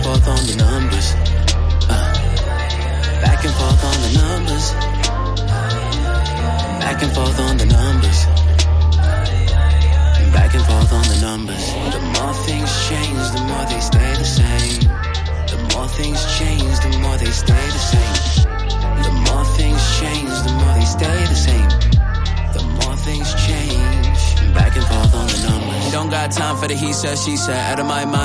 forth on the numbers. Back and forth on the numbers. Back and forth on the numbers. Back and forth on the numbers. The more things change, the more they stay the same. The more things change, the more they stay the same. The more things change, the more they stay the same. The more things change. Back and forth on the numbers. Don't got time for the he said, she said. Out of my mind.